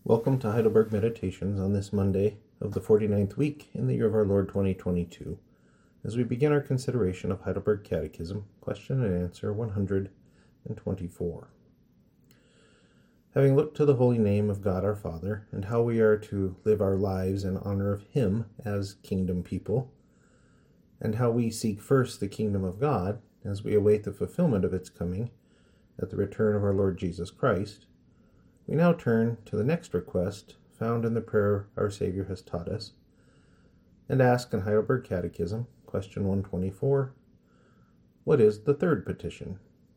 Welcome to Heidelberg Meditations on this Monday of the 49th week in the year of our Lord 2022, as we begin our consideration of Heidelberg Catechism, question and answer 124. Having looked to the holy name of God our Father, and how we are to live our lives in honor of Him as kingdom people, and how we seek first the kingdom of God as we await the fulfillment of its coming at the return of our Lord Jesus Christ, we now turn to the next request found in the prayer our Savior has taught us, and ask in Heidelberg Catechism, question 124, what is the third petition?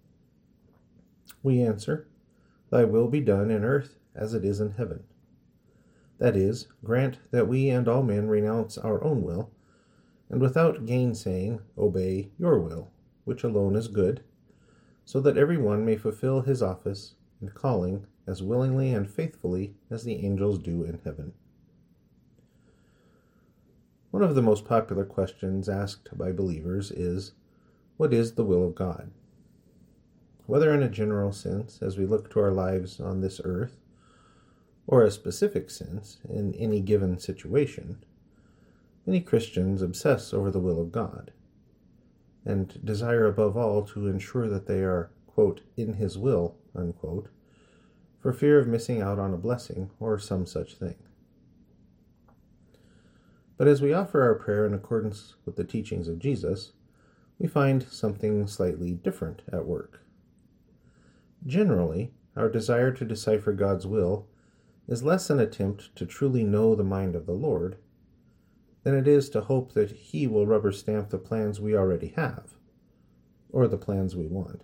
We answer, Thy will be done in earth as it is in heaven. That is, grant that we and all men renounce our own will, and without gainsaying obey your will, which alone is good, so that every one may fulfill his office and calling as willingly and faithfully as the angels do in heaven. One of the most popular questions asked by believers is, what is the will of God? Whether in a general sense, as we look to our lives on this earth, or a specific sense in any given situation, many Christians obsess over the will of God, and desire above all to ensure that they are, quote, in His will, unquote, for fear of missing out on a blessing or some such thing. But as we offer our prayer in accordance with the teachings of Jesus, we find something slightly different at work. Generally, our desire to decipher God's will is less an attempt to truly know the mind of the Lord than it is to hope that He will rubber stamp the plans we already have, or the plans we want.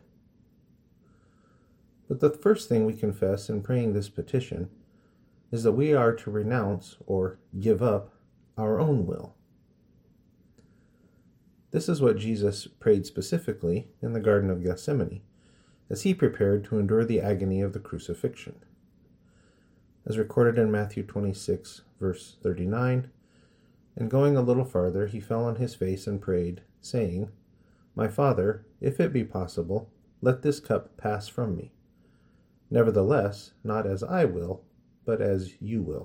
But the first thing we confess in praying this petition is that we are to renounce or give up our own will. This is what Jesus prayed specifically in the Garden of Gethsemane, as He prepared to endure the agony of the crucifixion. As recorded in Matthew 26, verse 39, and going a little farther, He fell on His face and prayed, saying, My Father, if it be possible, let this cup pass from me. Nevertheless, not as I will, but as you will.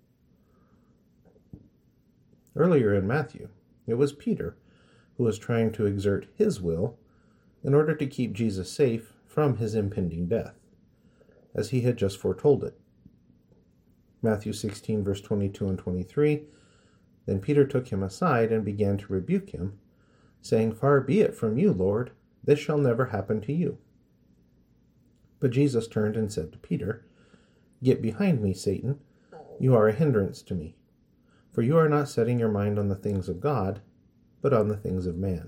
Earlier in Matthew, it was Peter who was trying to exert his will in order to keep Jesus safe from his impending death, as he had just foretold it. Matthew 16, verse 22 and 23, Then Peter took him aside and began to rebuke him, saying, Far be it from you, Lord, this shall never happen to you. But Jesus turned and said to Peter, Get behind me, Satan. You are a hindrance to me, for you are not setting your mind on the things of God, but on the things of man.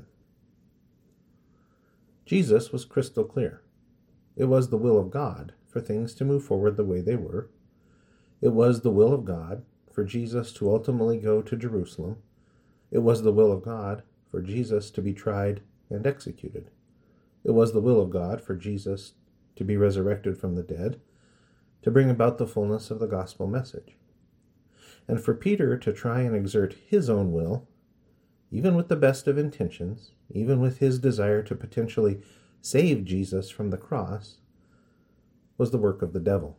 Jesus was crystal clear. It was the will of God for things to move forward the way they were. It was the will of God for Jesus to ultimately go to Jerusalem. It was the will of God for Jesus to be tried and executed. It was the will of God for Jesus to be resurrected from the dead, to bring about the fullness of the gospel message. And for Peter to try and exert his own will, even with the best of intentions, even with his desire to potentially save Jesus from the cross, was the work of the devil.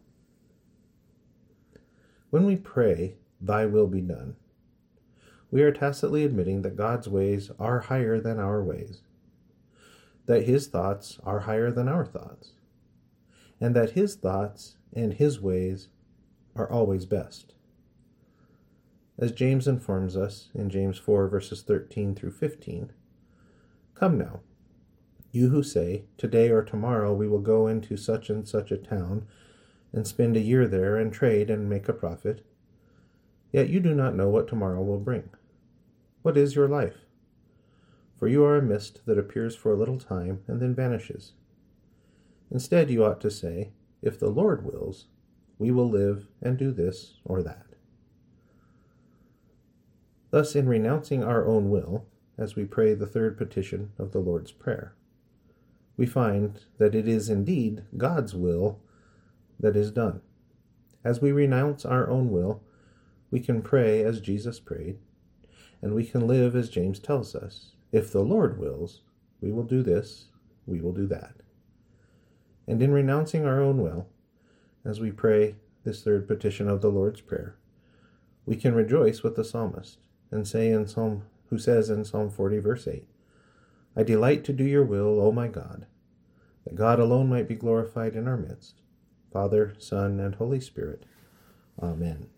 When we pray, Thy will be done, we are tacitly admitting that God's ways are higher than our ways, that His thoughts are higher than our thoughts, and that His thoughts and His ways are always best. As James informs us in James 4, verses 13 through 15, Come now, you who say, Today or tomorrow we will go into such and such a town, and spend a year there, and trade and make a profit, yet you do not know what tomorrow will bring. What is your life? For you are a mist that appears for a little time and then vanishes. Instead, you ought to say, If the Lord wills, we will live and do this or that. Thus, in renouncing our own will, as we pray the third petition of the Lord's Prayer, we find that it is indeed God's will that is done. As we renounce our own will, we can pray as Jesus prayed, and we can live as James tells us. If the Lord wills, we will do this, we will do that. And in renouncing our own will, as we pray this third petition of the Lord's Prayer, we can rejoice with the psalmist and say in Psalm 40, verse 8, I delight to do your will, O my God, that God alone might be glorified in our midst, Father, Son, and Holy Spirit. Amen.